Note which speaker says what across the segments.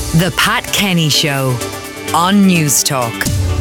Speaker 1: The Pat Kenny Show on News Talk.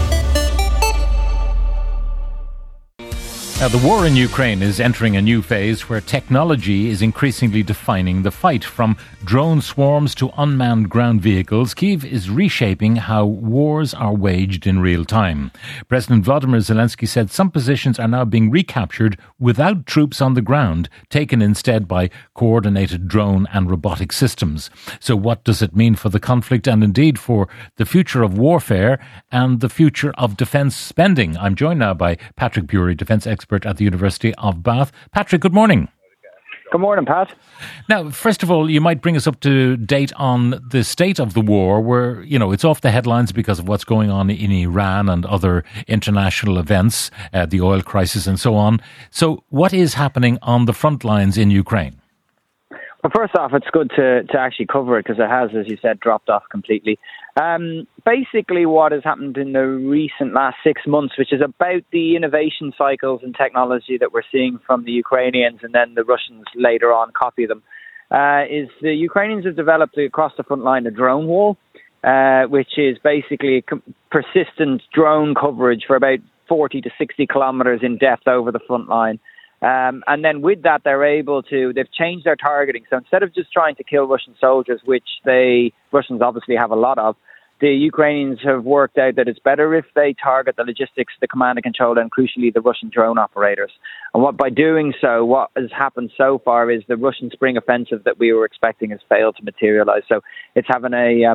Speaker 2: Now, the war in Ukraine is entering a new phase where technology is increasingly defining the fight. From drone swarms to unmanned ground vehicles, Kyiv is reshaping how wars are waged in real time. President Volodymyr Zelensky said some positions are now being recaptured without troops on the ground, taken instead by coordinated drone and robotic systems. So what does it mean for the conflict and indeed for the future of warfare and the future of defence spending? I'm joined now by Patrick Bury, defence expert at the University of Bath. Patrick, good morning.
Speaker 3: Good morning, Pat.
Speaker 2: Now, first of all, you might bring us up to date on the state of the war, where, you know, it's off the headlines because of what's going on in Iran and other international events, the oil crisis and so on. So what is happening on the front lines in Ukraine?
Speaker 3: Well, first off, it's good to actually cover it because it has, as you said, dropped off completely. Basically, what has happened in the recent last 6 months, which is about the innovation cycles and technology that we're seeing from the Ukrainians and then the Russians later on copy them, is the Ukrainians have developed across the front line a drone wall, which is basically persistent drone coverage for about 40 to 60 kilometres in depth over the front line. And then with that, they've changed their targeting. So instead of just trying to kill Russian soldiers, which Russians obviously have a lot of, the Ukrainians have worked out that it's better if they target the logistics, the command and control, and crucially the Russian drone operators. And by doing so, what has happened so far is the Russian spring offensive that we were expecting has failed to materialize. So it's having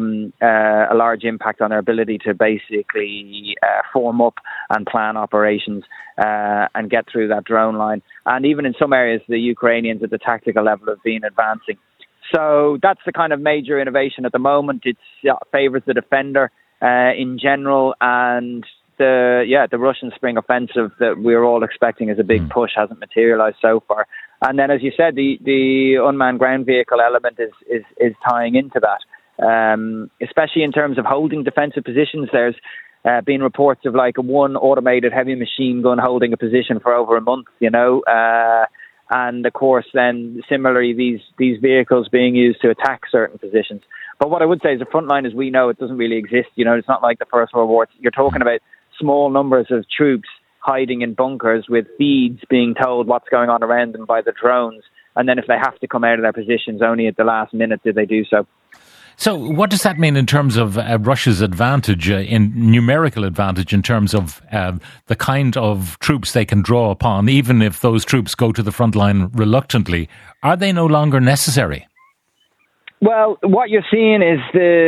Speaker 3: a large impact on their ability to basically form up and plan operations and get through that drone line. And even in some areas, the Ukrainians at the tactical level have been advancing. So that's the kind of major innovation at the moment. It favours the defender in general, and the Russian spring offensive that we're all expecting as a big push hasn't materialised so far. And then, as you said, the unmanned ground vehicle element is tying into that, especially in terms of holding defensive positions. There's been reports of like one automated heavy machine gun holding a position for over a month, and of course then similarly these vehicles being used to attack certain positions. But what I would say is the front line, as we know, it doesn't really exist. It's not like the First World War. You're talking about small numbers of troops hiding in bunkers with feeds being told what's going on around them by the drones, and then if they have to come out of their positions, only at the last minute do they do so.
Speaker 2: So what does that mean in terms of Russia's advantage, in numerical advantage, in terms of the kind of troops they can draw upon, even if those troops go to the front line reluctantly? Are they no longer necessary?
Speaker 3: Well, what you're seeing is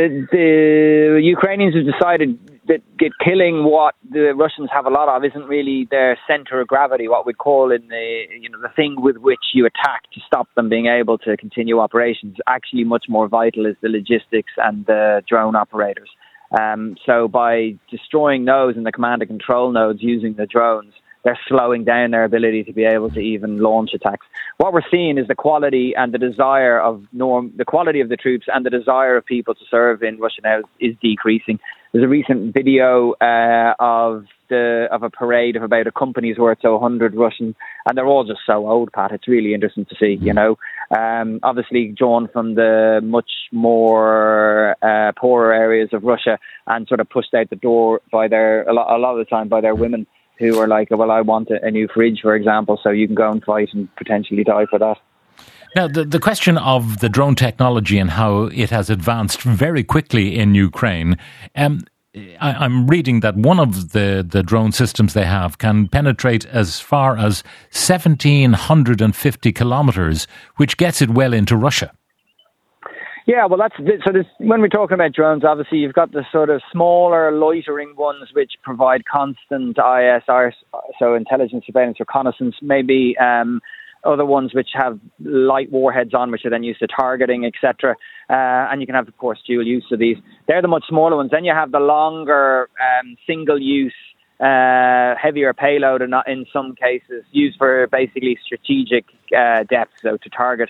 Speaker 3: the Ukrainians have decided that killing what the Russians have a lot of isn't really their centre of gravity, what we'd call in the thing with which you attack to stop them being able to continue operations. Actually, much more vital is the logistics and the drone operators. So by destroying those and the command and control nodes using the drones, they're slowing down their ability to be able to even launch attacks. What we're seeing is the quality and the desire the quality of the troops and the desire of people to serve in Russia now is decreasing. There's a recent video of a parade of about a company's worth, so 100 Russian, and they're all just so old, Pat. It's really interesting to see, obviously drawn from the much more poorer areas of Russia and sort of pushed out the door by a lot of the time by their women, who are like, well, I want a new fridge, for example, so you can go and fight and potentially die for that.
Speaker 2: Now, the question of the drone technology and how it has advanced very quickly in Ukraine, I'm reading that one of the drone systems they have can penetrate as far as 1,750 kilometres, which gets it well into Russia.
Speaker 3: Yeah, well, when we're talking about drones, obviously you've got the sort of smaller loitering ones which provide constant ISR, so intelligence, surveillance, reconnaissance, maybe other ones which have light warheads on, which are then used to targeting, etc. And you can have, of course, dual use of these. They're the much smaller ones. Then you have the longer single-use, heavier payload, and in some cases used for basically strategic depth, so to target.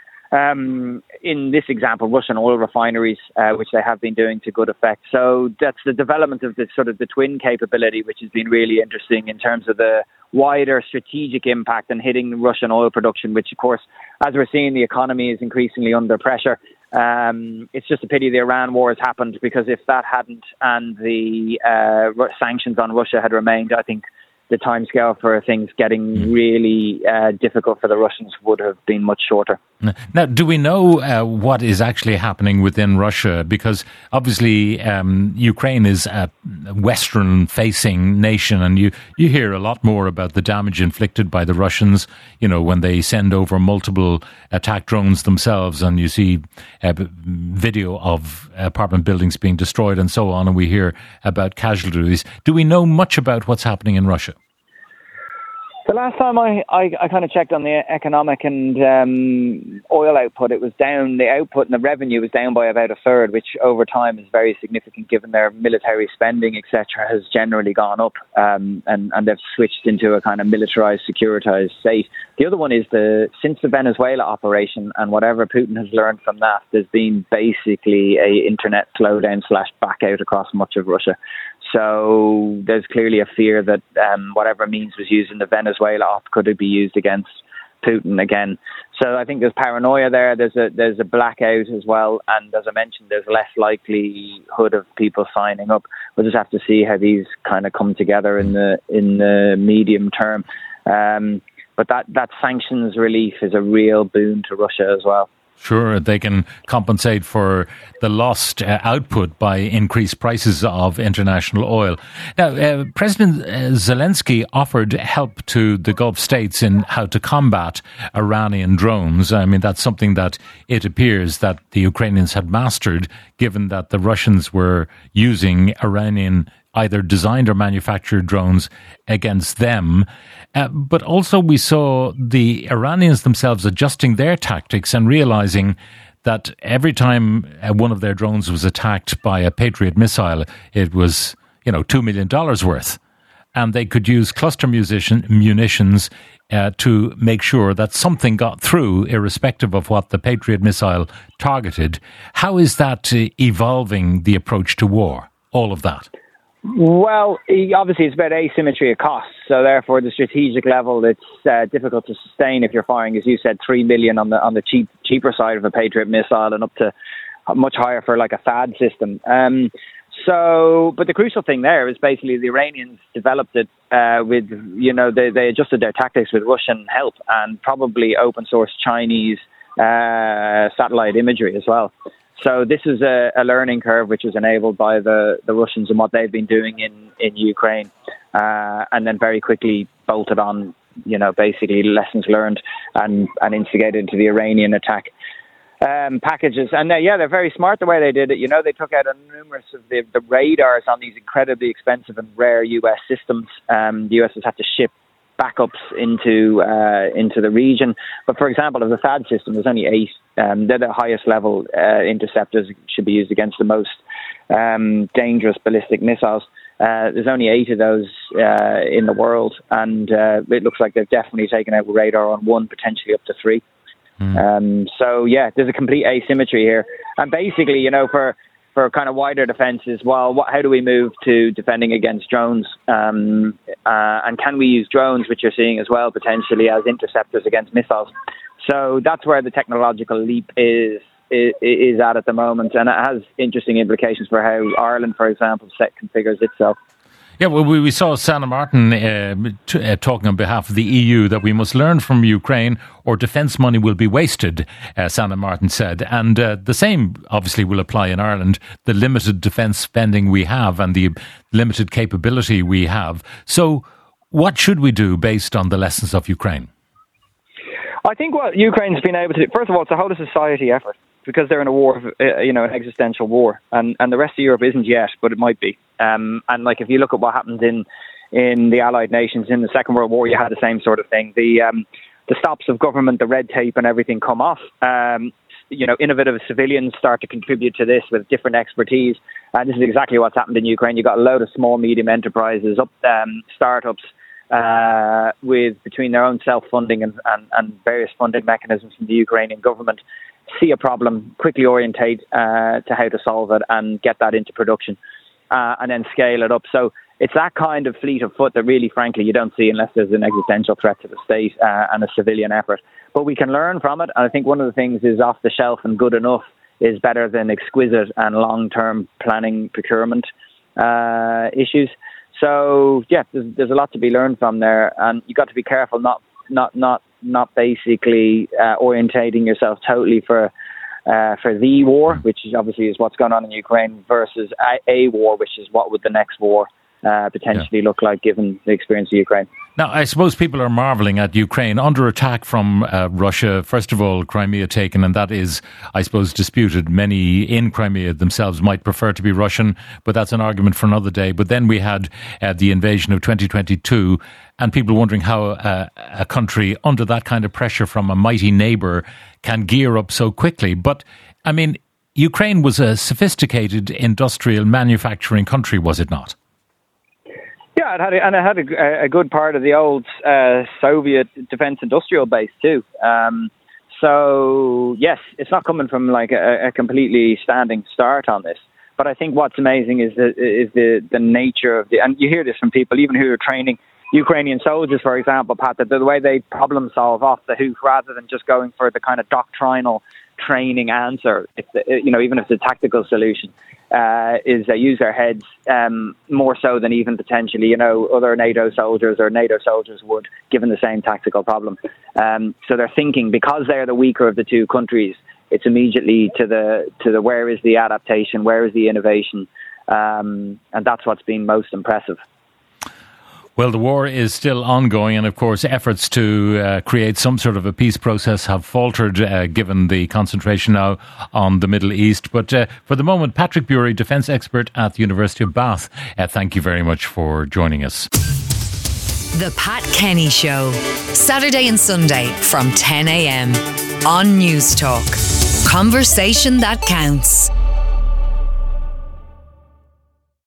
Speaker 3: In this example, Russian oil refineries, which they have been doing to good effect. So that's the development of the sort of the twin capability, which has been really interesting in terms of the wider strategic impact and hitting Russian oil production, which, of course, as we're seeing, the economy is increasingly under pressure. It's just a pity the Iran war has happened, because if that hadn't and the sanctions on Russia had remained, I think the timescale for things getting really difficult for the Russians would have been much shorter.
Speaker 2: Now, do we know what is actually happening within Russia? Because obviously Ukraine is a Western-facing nation, and you hear a lot more about the damage inflicted by the Russians, when they send over multiple attack drones themselves, and you see video of apartment buildings being destroyed and so on, and we hear about casualties. Do we know much about what's happening in Russia?
Speaker 3: The last time I kind of checked on the economic and oil output, it was down. The output and the revenue was down by about a third, which over time is very significant given their military spending, etc., has generally gone up, and they've switched into a kind of militarized, securitized state. The other one is since the Venezuela operation and whatever Putin has learned from that, there's been basically a internet slowdown / back out across much of Russia. So there's clearly a fear that whatever means was used in the Venezuela op could be used against Putin again. So I think there's paranoia there. There's a blackout as well, and as I mentioned, there's less likelihood of people signing up. We'll just have to see how these kind of come together in the medium term. But that sanctions relief is a real boon to Russia as well.
Speaker 2: Sure, they can compensate for the lost output by increased prices of international oil. Now, President Zelensky offered help to the Gulf states in how to combat Iranian drones. I mean, that's something that it appears that the Ukrainians had mastered, given that the Russians were using Iranian either designed or manufactured drones against them. But also we saw the Iranians themselves adjusting their tactics and realizing that every time one of their drones was attacked by a Patriot missile, it was, $2 million worth. And they could use cluster munitions to make sure that something got through, irrespective of what the Patriot missile targeted. How is that evolving the approach to war, all of that?
Speaker 3: Well, obviously it's about asymmetry of costs, so therefore the strategic level, it's difficult to sustain if you're firing, as you said, 3 million on the cheaper side of a Patriot missile and up to much higher for like a THAAD system. But the crucial thing there is basically the Iranians developed it with, they adjusted their tactics with Russian help and probably open source Chinese satellite imagery as well. So this is a learning curve which was enabled by the Russians and what they've been doing in Ukraine, and then very quickly bolted on, basically lessons learned and instigated into the Iranian attack packages. And they're very smart the way they did it. They took out numerous of the radars on these incredibly expensive and rare US systems. The US has had to ship backups into the region. But for example, of the THAAD system, there's only 8. They're the highest level interceptors, should be used against the most dangerous ballistic missiles. There's only 8 of those in the world, and it looks like they've definitely taken out radar on 1, potentially up to 3. There's a complete asymmetry here. And basically, for kind of wider defences, how do we move to defending against drones? And can we use drones, which you're seeing as well, potentially as interceptors against missiles? So that's where the technological leap is at the moment. And it has interesting implications for how Ireland, for example, configures itself.
Speaker 2: Yeah, well, we saw Sanna Martin talking on behalf of the EU that we must learn from Ukraine or defence money will be wasted, Sanna Martin said. And the same obviously will apply in Ireland, the limited defence spending we have and the limited capability we have. So what should we do based on the lessons of Ukraine?
Speaker 3: I think what Ukraine's been able to do, first of all, it's a whole society effort, because they're in a war, an existential war, and the rest of Europe isn't yet, but it might be. And like if you look at what happened in the Allied nations in the Second World War, you had the same sort of thing. The stops of government, the red tape, and everything come off. Innovative civilians start to contribute to this with different expertise, and this is exactly what's happened in Ukraine. You've got a load of small, medium enterprises, startups. With between their own self-funding and various funding mechanisms from the Ukrainian government, see a problem, quickly orientate to how to solve it and get that into production, and then scale it up. So it's that kind of fleet of foot that really, frankly, you don't see unless there's an existential threat to the state and a civilian effort. But we can learn from it. And I think one of the things is off the shelf and good enough is better than exquisite and long-term planning procurement issues. So yeah, there's a lot to be learned from there, and you got to be careful not basically orientating yourself totally for the war, which is obviously what's going on in Ukraine, versus a war, which is what would the next war potentially look like given the experience of Ukraine.
Speaker 2: Now, I suppose people are marvelling at Ukraine under attack from Russia. First of all, Crimea taken, and that is, I suppose, disputed. Many in Crimea themselves might prefer to be Russian, but that's an argument for another day. But then we had the invasion of 2022, and people wondering how a country under that kind of pressure from a mighty neighbour can gear up so quickly. But, I mean, Ukraine was a sophisticated industrial manufacturing country, was it not?
Speaker 3: Yeah, it had a good part of the old Soviet defense industrial base too. So yes, it's not coming from like a completely standing start on this. But I think what's amazing is the nature of and you hear this from people even who are training Ukrainian soldiers, for example, Pat, that the way they problem solve off the hoof rather than just going for the kind of doctrinal training answer, even if it's a tactical solution, is they use their heads more so than even potentially, other NATO soldiers would, given the same tactical problem. So they're thinking, because they're the weaker of the two countries, it's immediately to the where is the adaptation, where is the innovation, and that's what's been most impressive.
Speaker 2: Well, the war is still ongoing, and of course efforts to create some sort of a peace process have faltered given the concentration now on the Middle East. But for the moment, Patrick Bury, defence expert at the University of Bath, thank you very much for joining us.
Speaker 1: The Pat Kenny Show, Saturday and Sunday from 10 a.m. on News Talk. Conversation that counts.